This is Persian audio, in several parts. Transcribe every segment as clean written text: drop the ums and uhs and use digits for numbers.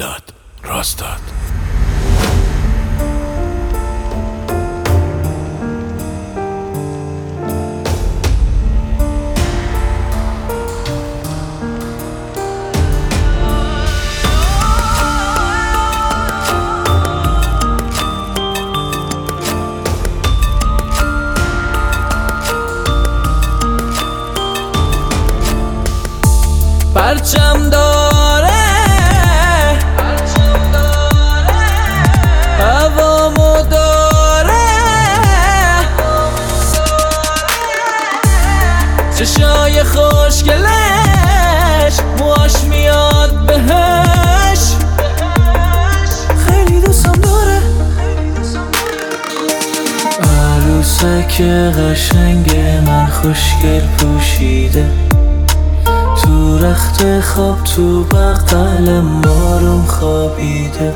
میلاد راستاد. پرچم داره هوامو داره، چشای خوشگلش موهاش میاد بهش، خیلی دوستم داره. عروسک قشنگ من خوشگل پوشیده، تو رخت خواب تو بغلم آروم خوابیده.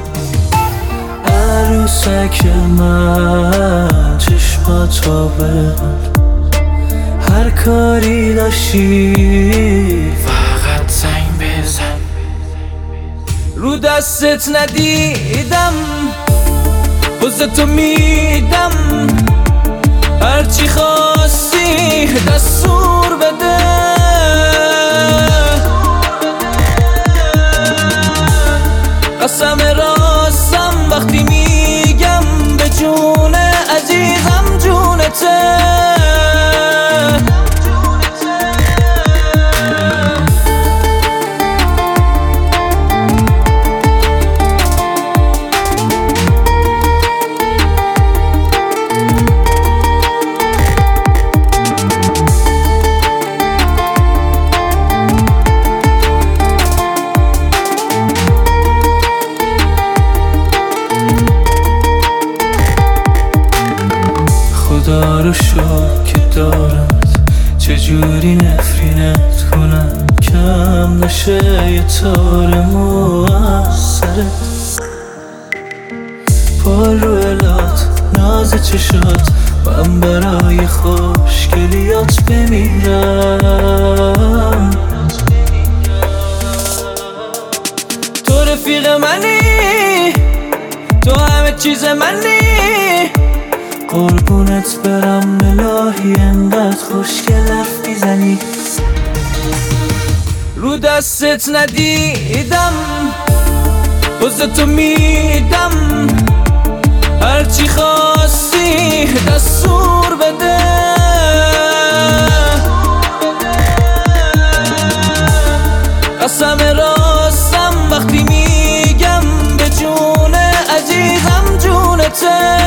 عروسک من چشماتو ببر، هر کاری داشتی فقط زنگ بزن. رو دستت ندیدم بوزتو میدم، هرچی خواستی دستور بده. قسم راستم وقتی میگم به جون عزیزم جونته. خدا رو شکر که دارمت، چجوری نفرینت کنم کم نشه یه تار مو از سرت. پا رو الات ناز چشات، من برای خوشگلیات بمیرم. تو رفیق منی، تو همه چیز منی، قربونت برم الهی انقدر خوشگل حرف میزنی. رو دستت ندیدم بوزتو میدم، هرچی خواستی دستور بده. قسم راستم وقتی میگم به جون عزیزم جونته.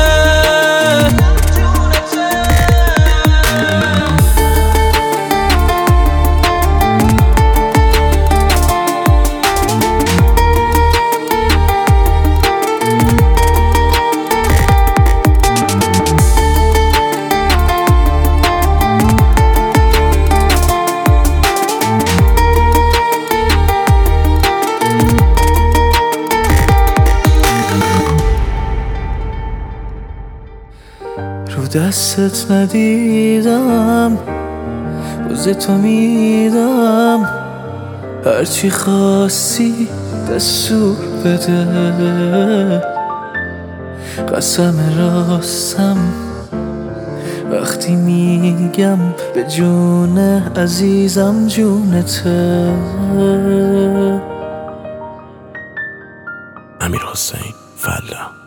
رو دستت ندیدم بوزتو میدم، هرچی خواستی دستور بده. قسم راستم وقتی میگم به جون عزیزم جونته. امیرحسین فلا.